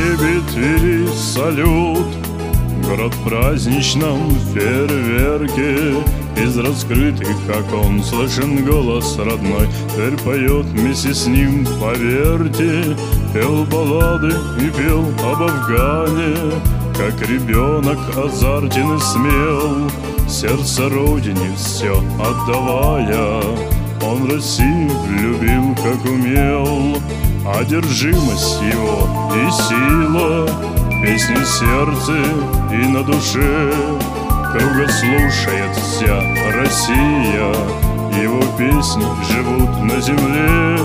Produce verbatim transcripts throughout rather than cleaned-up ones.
небе Твери салют. Город в праздничном фейерверке, из раскрытых окон слышен голос родной. Тверь поет вместе с ним, поверьте, пел баллады и пел об Афгане, как ребенок азартен и смел, сердце родине все отдавая. Он Россию любил, как умел, одержимость его и сила, песни в сердце и на душе. Круга слушает вся Россия, его песни живут на земле.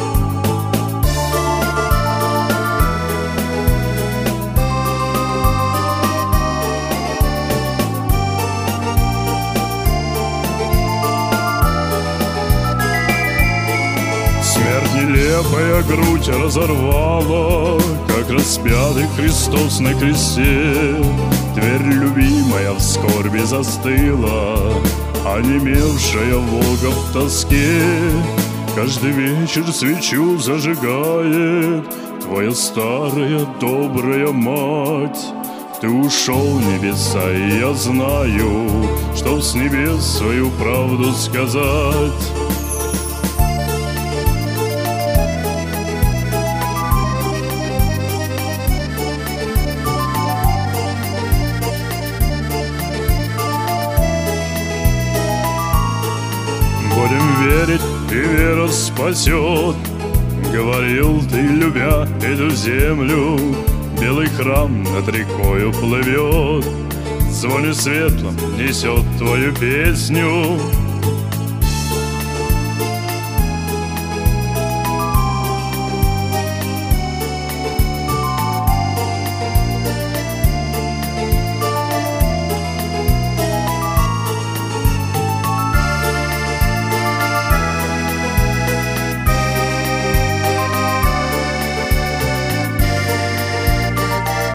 Смерть нелепая грудь разорвала, как распятый Христос на кресте. Тверь любимая в скорби застыла, онемевшая Волга в тоске. Каждый вечер свечу зажигает твоя старая добрая мать. Ты ушел в небеса, и я знаю, чтоб с небес свою правду сказать. Будем верить, и вера спасет, говорил ты, любя эту землю. Белый храм над рекою плывет, звоне светлым несет твою песню.